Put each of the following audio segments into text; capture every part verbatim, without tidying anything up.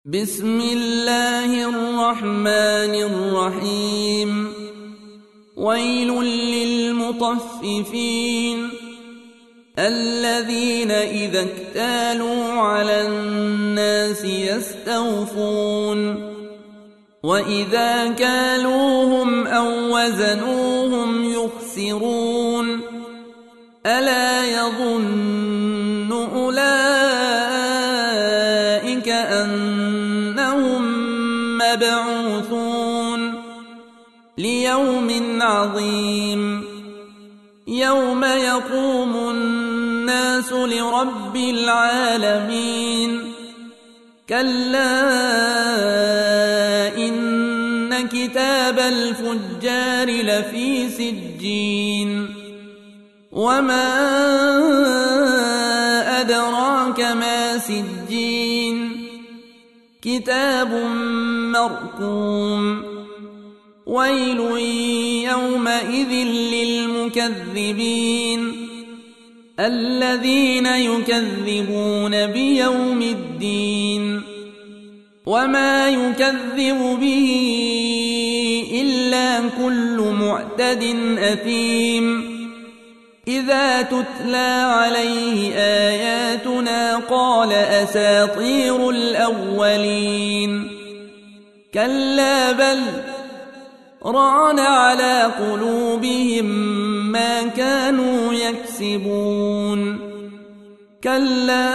بسم الله الرحمن الرحيم ويل للمطففين الذين إذا اكتالوا على الناس يستوفون وإذا كالوهم أو وزنوهم يخسرون ألا يظن أولئك أنهم مبعوثون ليوم عظيم يوم يقوم الناس لرب العالمين كلا إن كتاب الفجار لفي سجين وما أدراك ما سجين كتاب مرقوم ويل يومئذ للمكذبين الذين يكذبون بيوم الدين وما يكذب به إلا كل معتد أثيم إذا تتلى عليه آياتنا قال أساطير الأولين كلا بل ران على قلوبهم ما كانوا يكسبون كلا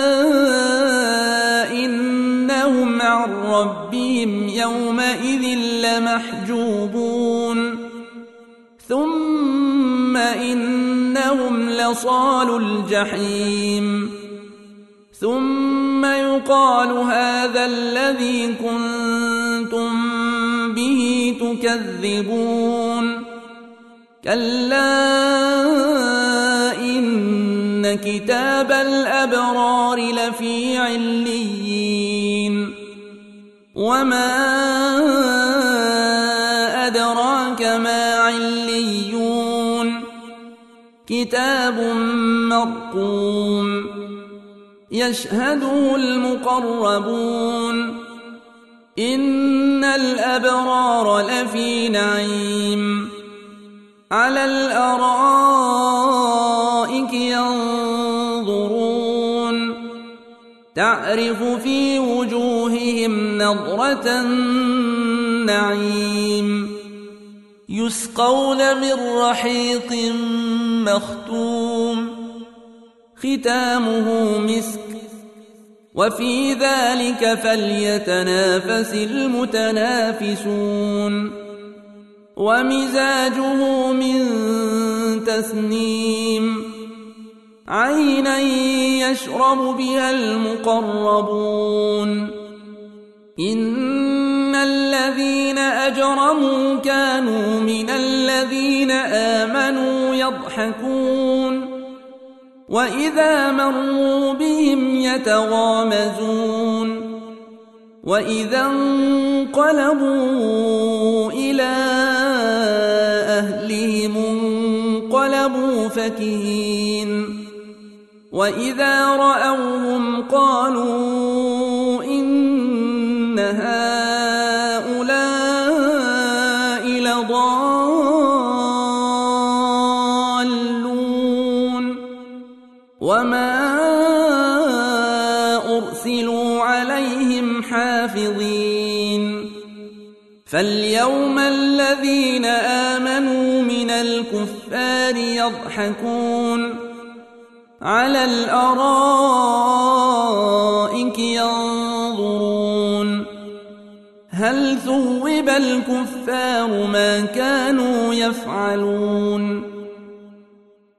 إنهم عن ربهم يومئذ لمحجوبون ثم إنهم لصالوا الجحيم ثم يقال هذا الذي كنتم به تكذبون كلا إن كتاب الأبرار لفي عليين وما أدراك ما عليون كتاب مرقوم يشهده المقربون إن الأبرار لفي نعيم على الأرائك ينظرون تعرف في وجوههم نضرة النعيم يسقون من رحيق مختوم ختامه مسك وفي ذلك فليتنافس المتنافسون ومزاجه من تسنيم عينا يشرب بها المقربون إن الذين أجرموا كانوا من الذين آمنوا يضحكون وإذا مروا بهم يتغامزون وإذا انقلبوا إلى أهلهم انقلبوا فكهين وإذا رأوهم قالوا إن هؤلاء لضالون وما أرسلوا عليهم حافظين فاليوم الذين آمنوا من الكفار يضحكون على الأرائك ينظرون هل ثوب الكفار ما كانوا يفعلون